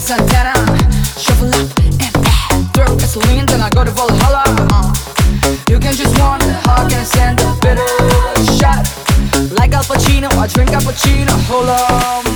Santana. Shuffle up and throw gasoline, then I go to Valhalla. You can just wonder how I can stand a bitter shot. Like Al Pacino, I drink cappuccino. Hold on.